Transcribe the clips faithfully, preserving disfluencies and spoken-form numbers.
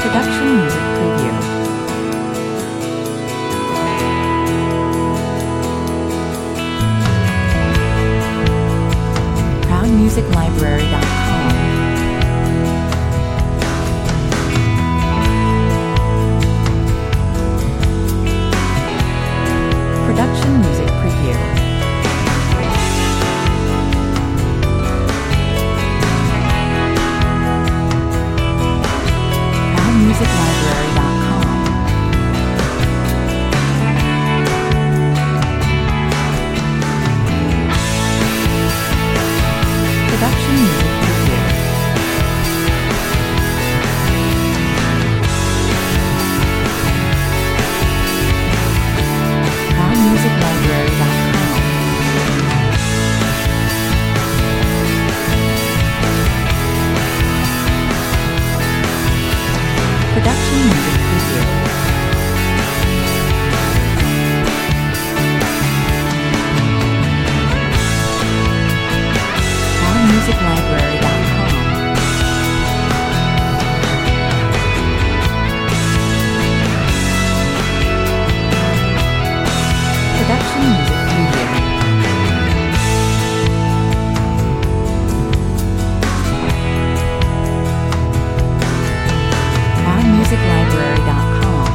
Production music preview. proud music library dot com. Production music preview. proud music library dot com. Production music preview. proud music library dot com. Production music preview. proud music library dot com. Production music preview. proud music library dot com.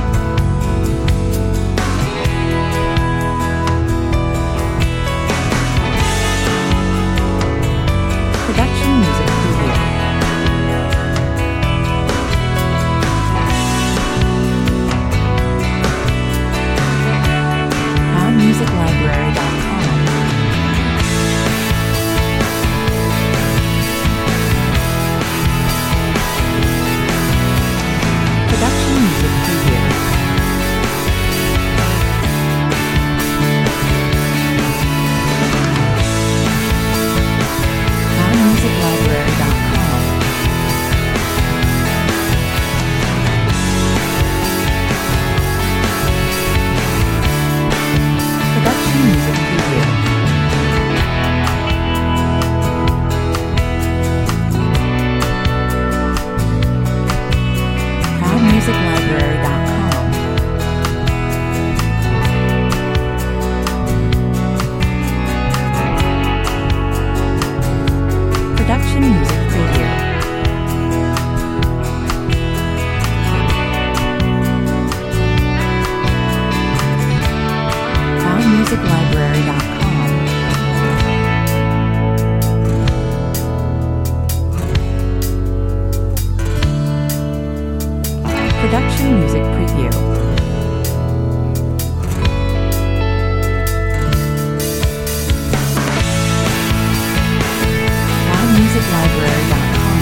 Production music preview. proud music library dot com. Production music preview. proud music library dot com. Production music preview. proud music library dot com. Production music preview. proud music library dot com. Production music preview. proud music library dot com.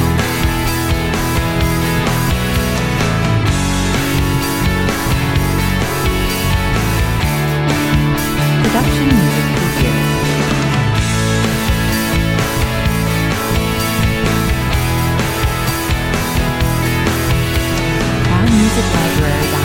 Production music preview. proud music library